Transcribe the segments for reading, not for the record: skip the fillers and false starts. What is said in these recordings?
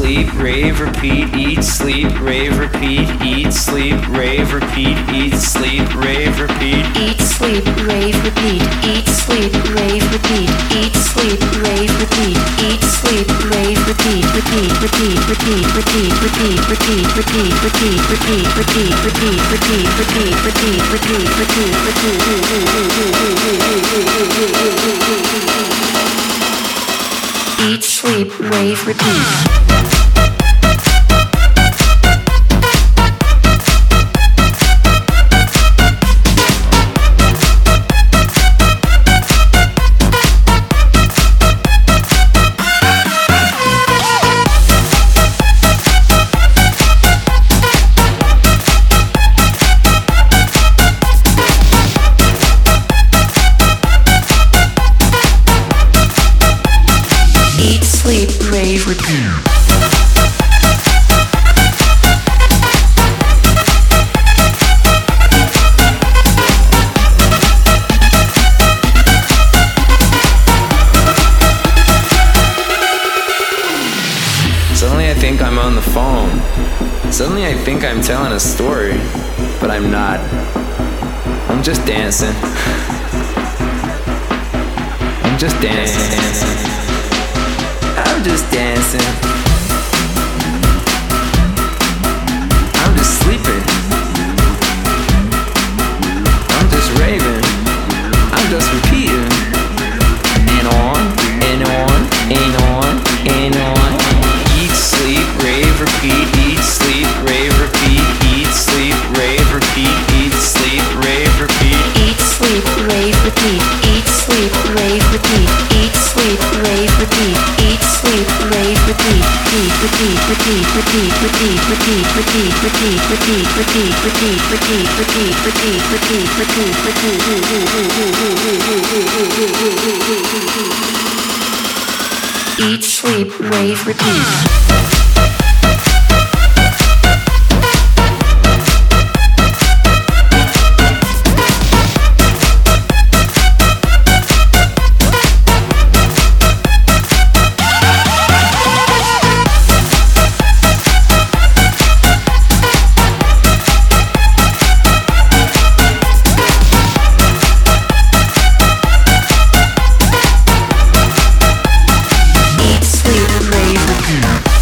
sleep, rave, repeat, eat, sleep, rave, repeat, eat, sleep, rave, repeat, eat, sleep, rave, repeat. Eat, sleep, rave, repeat. Eat, sleep, rave, repeat. Eat, sleep, rave, repeat. Eat, sleep, rave, repeat. Repeat, repeat, repeat, repeat, repeat, repeat, repeat, repeat, repeat, repeat, repeat, repeat, repeat, repeat, repeat, repeat. Eat, sleep, rave, repeat. Rave, repeat. Suddenly I think I'm on the phone. Suddenly I think I'm telling a story, but I'm not. I'm just dancing. I'm just dancing. I'm just dancing. I'm just sleeping. I'm just raving. I'm just repeating. And on, and on, and on, and on. Eat, sleep, rave, repeat. Eat, sleep, rave, repeat. Eat, sleep, rave, repeat. Eat, sleep, rave, repeat. Eat, sleep, rave, repeat. Eat, sleep, rave, repeat. Eat, sleep, rave, repeat. Eat, sleep, rave, repeat. Repeat, repeat, repeat, repeat, repeat, repeat, repeat, repeat, repeat, repeat, repeat, repeat, repeat, repeat, repeat, repeat. Eat, sleep, rave, repeat. Eat, sleep, rave, repeat.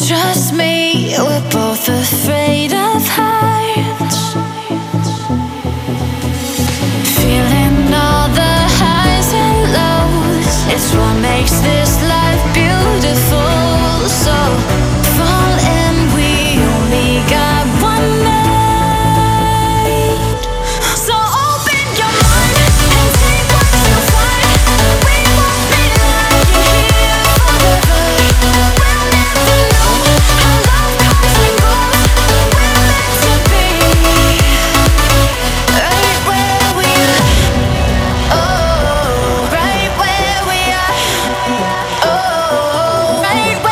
Trust me, we're both afraid of heights. Feeling all the highs and lows. It's what makes this life beautiful. So fall and we only got one night. So open your mind and take what you find. We won't be lying here forever. We'll never know how love comes and goes. We're meant to be right where we are. Oh, right where we are. Oh, right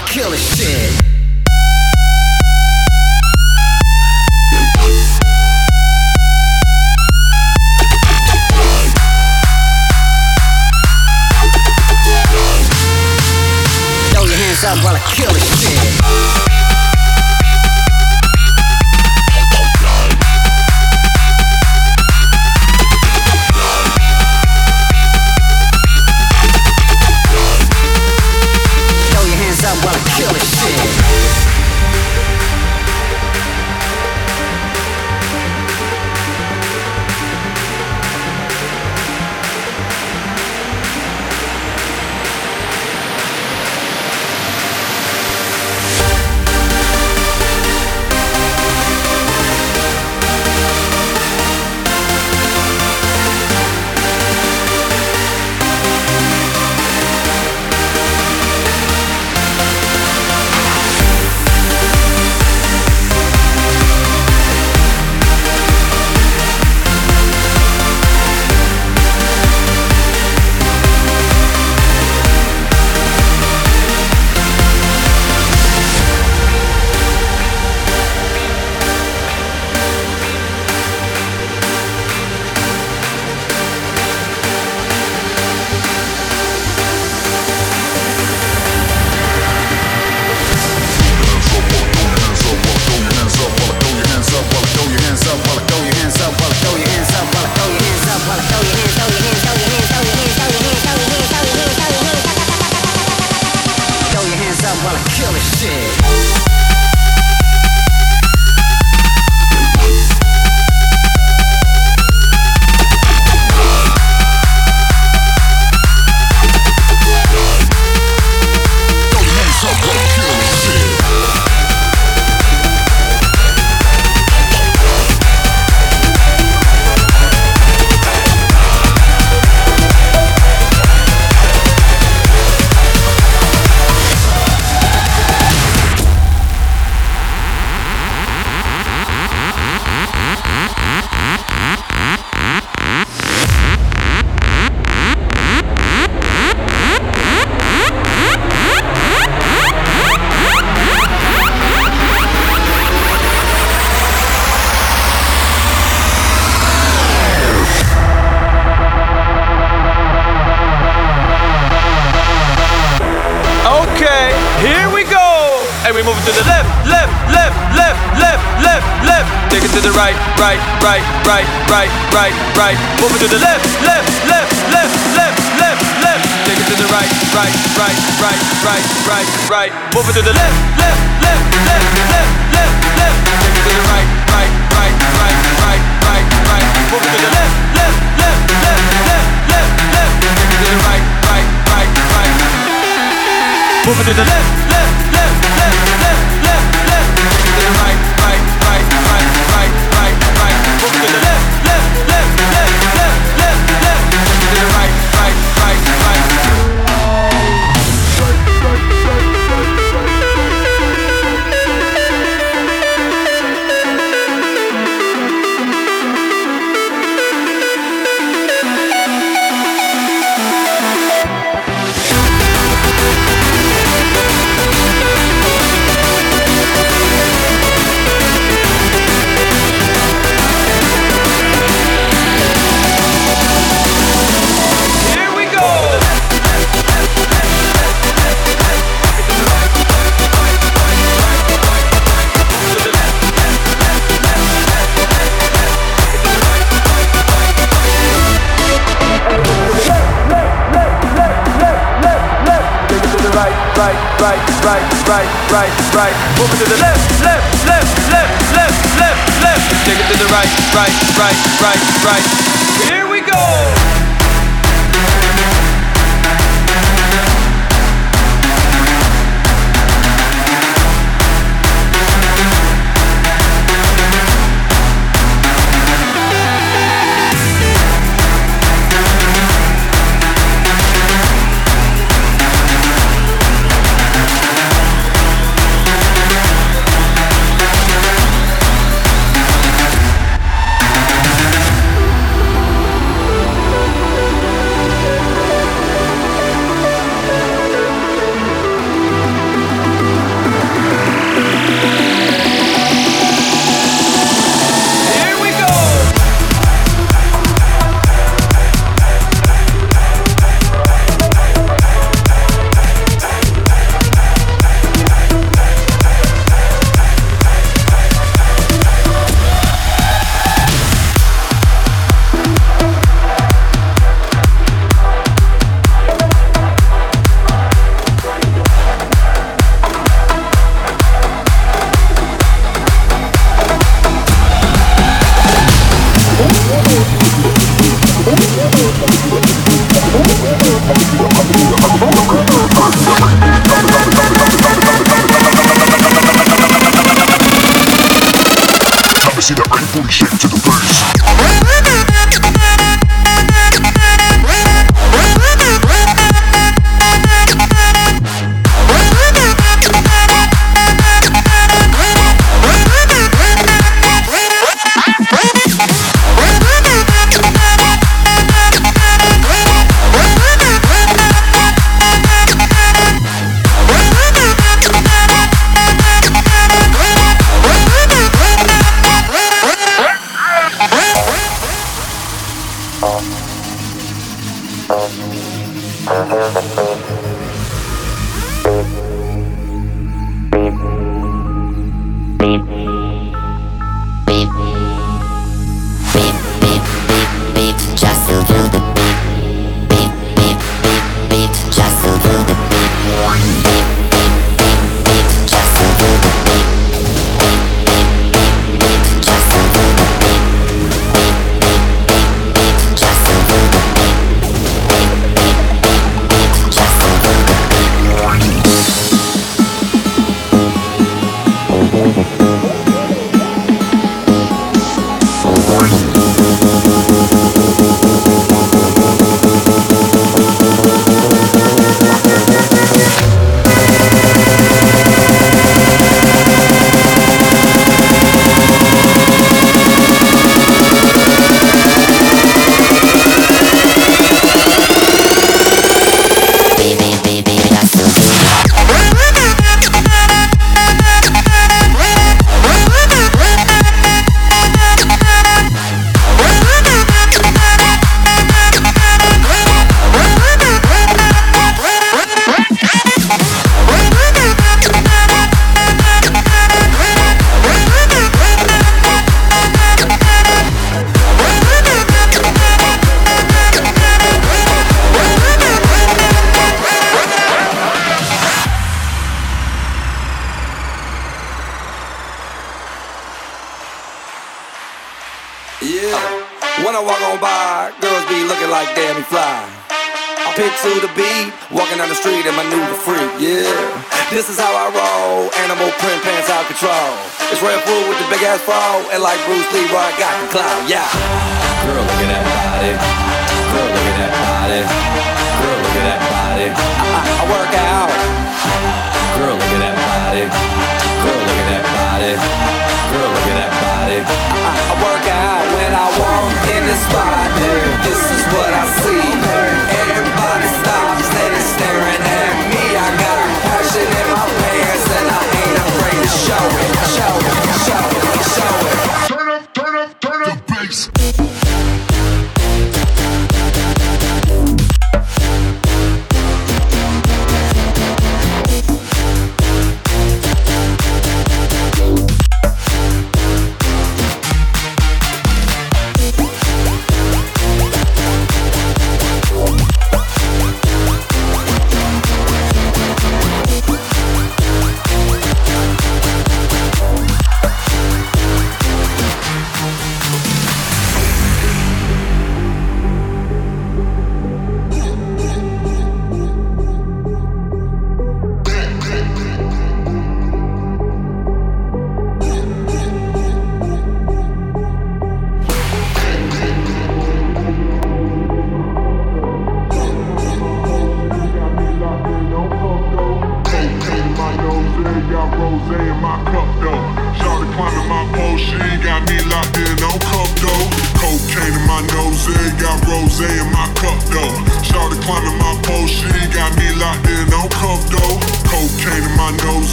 I kill this shit. Throw your hands up while I kill this shit. While I kill this shit. Right, move it to the left, left, left, left, left, left, left. Take it to the right, right, right, right, right, right, right. Move it to the left, left, left, left, left, left, left. Take it to the right, right, right, right, right, right, right. Move it to the left, left, left, left, left, left, left. Take it to the right, right, right, right. Move it to the left, left, left, left, left, left, left. Take it to the right, right, right, right, right, right, right. Move it to the left, left, left, left, left, left, left. Take it to the right, right, right, right. Right, move it to the left, left, left, left, left, left, left. Take it to the right, right, right, right, right. Here we go. me see that right booty shake to the bass. When I walk on by, girls be looking like damn fly. I pick to the beat, walking down the street and maneuver freak, yeah. This is how I roll, animal print pants out control. It's Red Food with the big ass fro, and like Bruce Lee, I got the clout, yeah. Girl, look at that body. Girl, look at that body. Girl, look at that body. I work out. Girl, look at that body. Girl, look at that body. Girl, look at that body. I work out when I walk in the spot. This is what I see. Everybody stops, steady staring at me. I got passion in my pants and I ain't afraid to show it. Show it, show it, show it. Turn up, turn up, turn up the bass.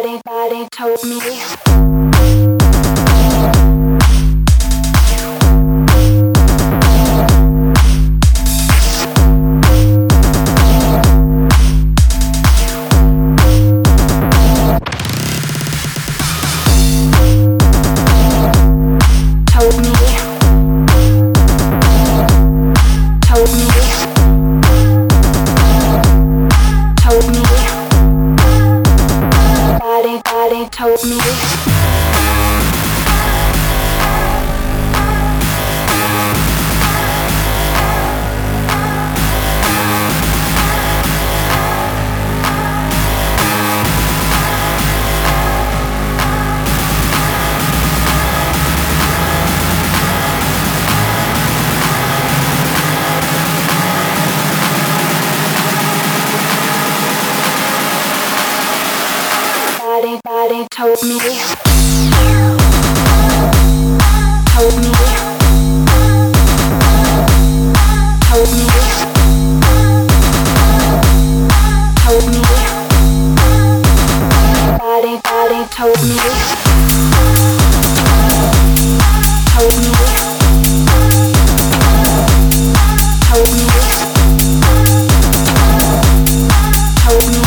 body told me. Told me. Body told me. Told me. Told me. Told me. Body told me. Told me. Told me. Told me.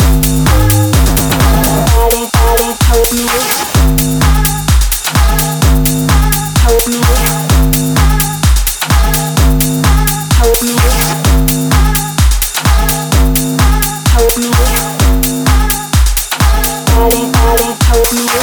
Told me. Told me. Told me. Told me. Body told me.